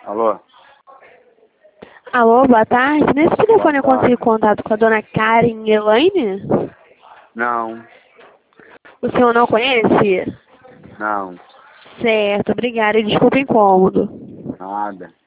Alô? Alô, boa tarde. Nesse telefone eu Boa tarde. consigo contato com a dona Karen Elaine? Não, O senhor não conhece? não, Certo, obrigada e desculpa o incômodo. nada.